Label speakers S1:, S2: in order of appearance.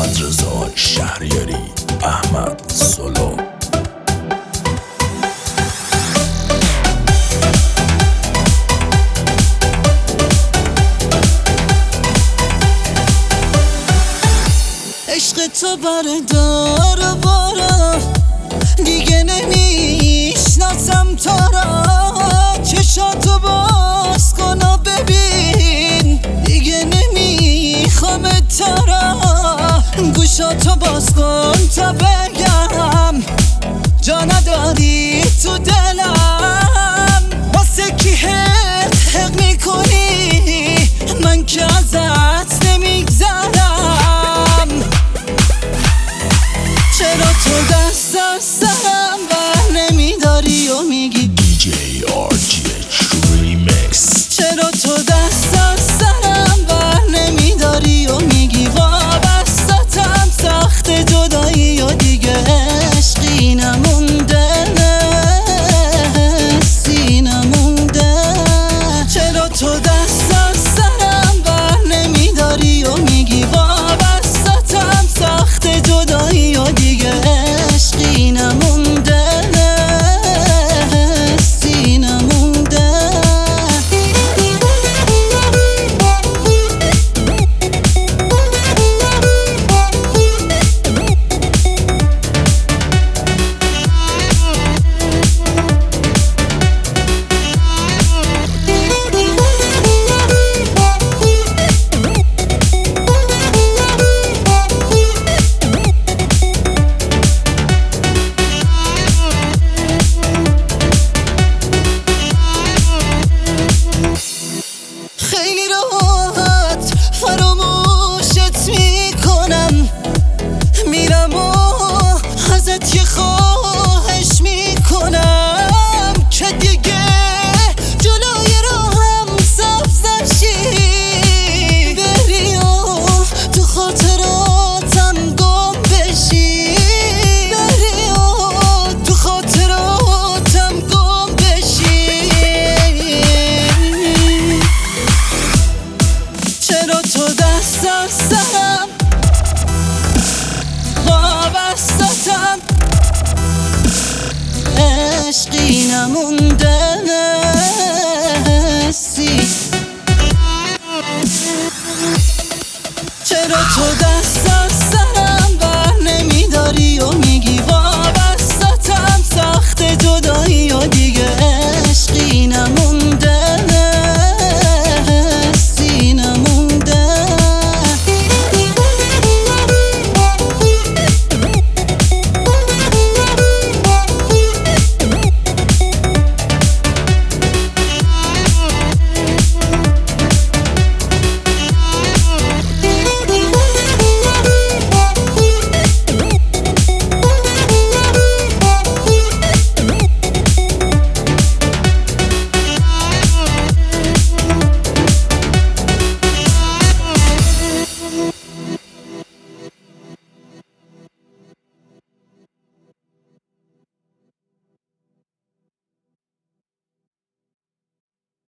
S1: محمد رضا شهریاری، احمد سولو.
S2: عشق تو بردار بارا، دیگه نمیشناسم تو را. چشاتو باز کن و ببین، دیگه نمیخوام تو را. گوشاتو باز کن تا بگم، جا نداری تو دلم. واسه کی حق میکنی، من که ازت نمیگذرم. چرا تو دست از سرم بر نمیداری و میگی
S1: DJ RGH Remix.
S2: چرا تو دست از سرم بر نمیداری و میگی وابستتم، سخت جدایی و دیگه عشقی نمونده، حسی نمونده. چرا تو دست از سرم بر نمیداری و میگی وابستتم، سخت جدایی و دیگه عشقی نمونده، حسی نمونده. خیلی راحت فراموشت میکنم، میرم و ازت یه خواهش میکنم که دیگه جلوی راهم سبز نشی، بری و تو خاطراتم گم بشی، بری و تو خاطراتم گم بشی. چرا تو دست از سرم وابستتم، عشقی نمونده، حسی. چرا تو دست